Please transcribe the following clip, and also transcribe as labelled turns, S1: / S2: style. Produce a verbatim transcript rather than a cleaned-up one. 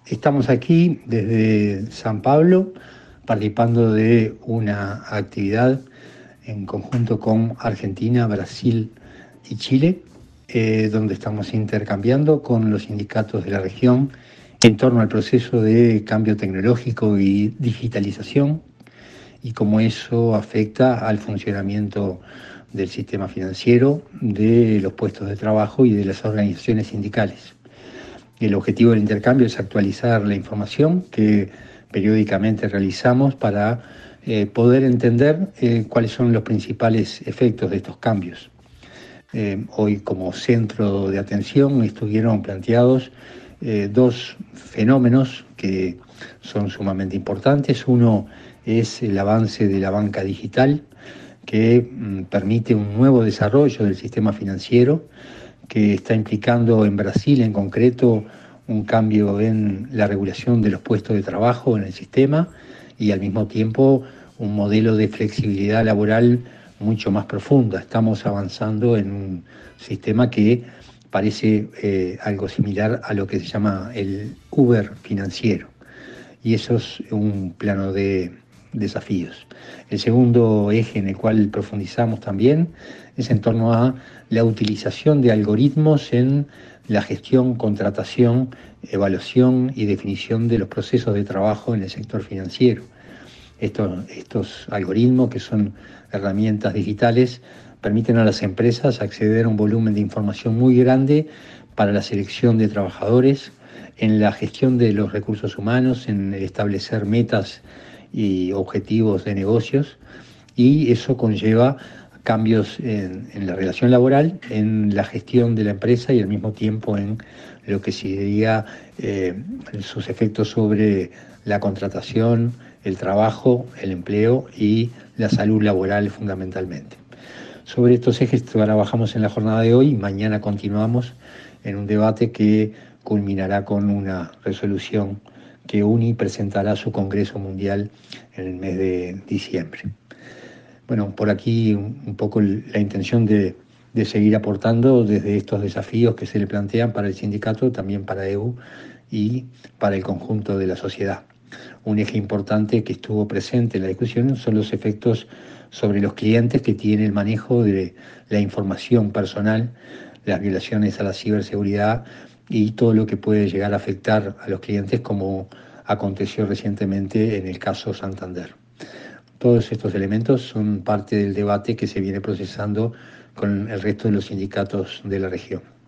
S1: Estamos aquí desde San Pablo participando de una actividad en conjunto con Argentina, Brasil y Chile, eh, donde estamos intercambiando con los sindicatos de la región en torno al proceso de cambio tecnológico y digitalización y cómo eso afecta al funcionamiento del sistema financiero, de los puestos de trabajo y de las organizaciones sindicales. El objetivo del intercambio es actualizar la información que periódicamente realizamos para eh, poder entender eh, cuáles son los principales efectos de estos cambios. Eh, hoy, como centro de atención, estuvieron planteados eh, dos fenómenos que son sumamente importantes. Uno es el avance de la banca digital, que mm, permite un nuevo desarrollo del sistema financiero, que está implicando en Brasil en concreto un cambio en la regulación de los puestos de trabajo en el sistema y al mismo tiempo un modelo de flexibilidad laboral mucho más profunda. Estamos avanzando en un sistema que parece eh, algo similar a lo que se llama el Uber financiero, y eso es un plano de desafíos. El segundo eje en el cual profundizamos también es en torno a la utilización de algoritmos en la gestión, contratación, evaluación y definición de los procesos de trabajo en el sector financiero. Estos, estos algoritmos, que son herramientas digitales, permiten a las empresas acceder a un volumen de información muy grande para la selección de trabajadores, en la gestión de los recursos humanos, en establecer metas y objetivos de negocios, y eso conlleva cambios en, en la relación laboral, en la gestión de la empresa y al mismo tiempo en lo que sería eh, sus efectos sobre la contratación, el trabajo, el empleo y la salud laboral fundamentalmente. Sobre estos ejes trabajamos en la jornada de hoy y mañana continuamos en un debate que culminará con una resolución que U N I presentará a su Congreso Mundial en el mes de diciembre. Bueno, por aquí un, un poco la intención de, de seguir aportando desde estos desafíos que se le plantean para el sindicato, también para E U y para el conjunto de la sociedad. Un eje importante que estuvo presente en la discusión son los efectos sobre los clientes que tiene el manejo de la información personal, las violaciones a la ciberseguridad y todo lo que puede llegar a afectar a los clientes, como aconteció recientemente en el caso Santander. Todos estos elementos son parte del debate que se viene procesando con el resto de los sindicatos de la región.